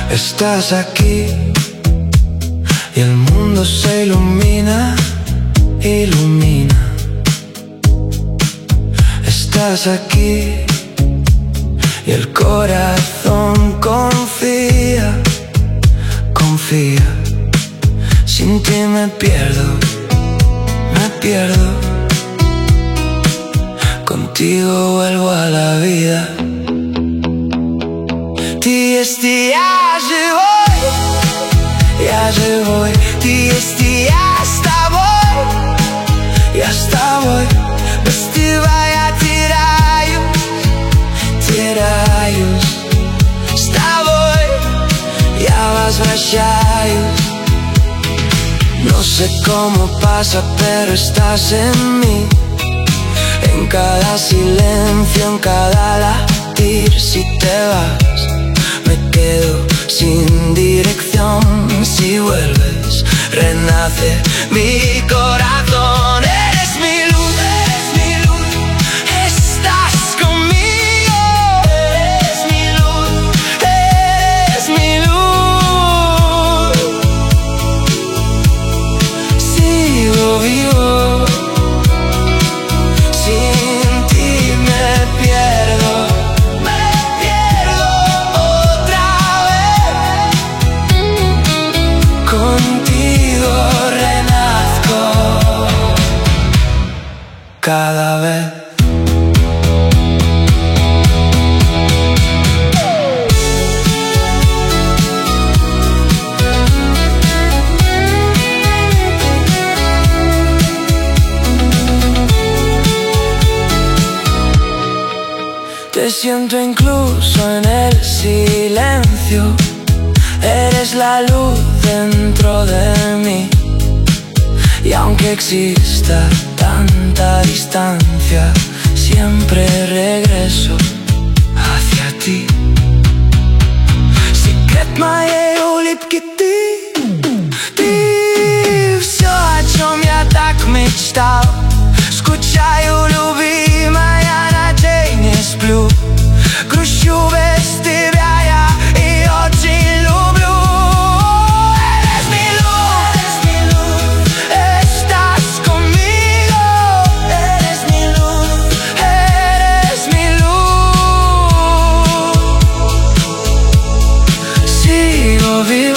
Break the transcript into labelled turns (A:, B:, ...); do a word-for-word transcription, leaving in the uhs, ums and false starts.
A: Estás aquí y el mundo se ilumina, ilumina. Estás aquí y el corazón confía, confía. Sin ti me pierdo, me pierdo. Contigo vuelvo a la vida. Ti esti ja živoj, ja živoj. Ti esti ja s teboj, ja s teboj. Bez teba ja tiraju, tiraju. S teboj ja возвращаюсь. No sé cómo pasa, pero estás en mí. En cada silencio, en cada latir. Si te vas, me quedo sin dirección. Si vuelves, renace mi corazón. Eres mi luz, eres mi luz. Estás conmigo. Eres mi luz, eres mi luz. Sigo vivo. Sin ti me pierdo. Contigo renazco cada vez. Te siento incluso en el silencio. Eres la luz dentro de mí. Y aunque exista tanta distancia, siempre regreso hacia ti. Секрет моей улыбки ты, ты. Все, о чем я так мечтал. Скучаю, любимая, ночей не сплю. Грущу без тебя я и очень люблю. Eres mi luz, eres mi luz. Estás conmigo. Eres mi luz, eres mi luz. Sigo vivo.